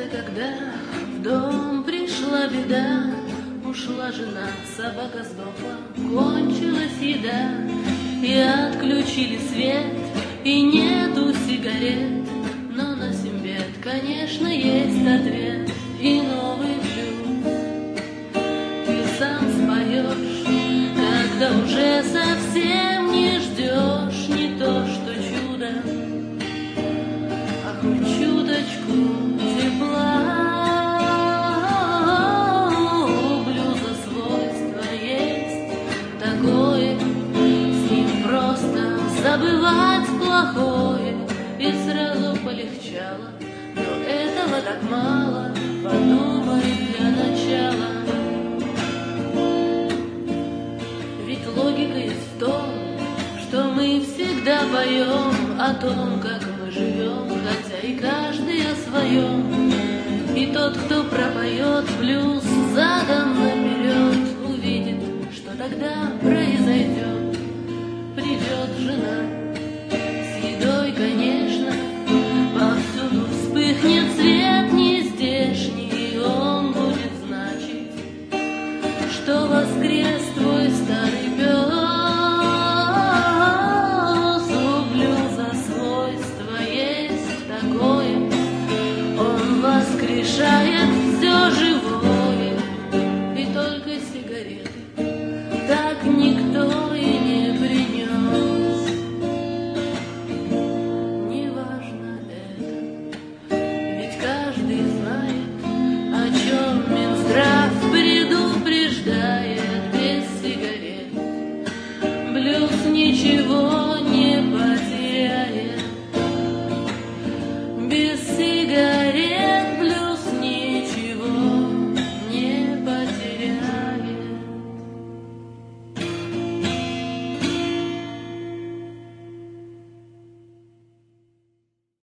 когда в дом пришла беда, ушла жена, собака сдохла, кончилась еда, и отключили свет, и нету сигарет, но на семь бед, конечно, есть ответ и новый блюз. Ты сам споешь, когда уже совсем не ждешь не то, что чудо, а хоть чуточку тепла. У блюза свойство есть такое, с ним просто забывать плохое, и сразу полегчало. Но этого так мало, подумай для начала. Ведь логика есть в том, что мы всегда поем о том, как мы живем, хотя и каждый о своем. И тот, кто пропоет блюз задом наперед, увидит, что тогда произойдет. Придет жена с едой, конечно, повсюду вспыхнет свет нездешний, и он будет значить, что воскрес твой старый пес. У блюза свойство есть такое, он воскрешает все живое, и только сигареты так никто и не принес. Неважно это, ведь каждый знает, о чем Минздрав предупреждает. Без сигарет блюз ничего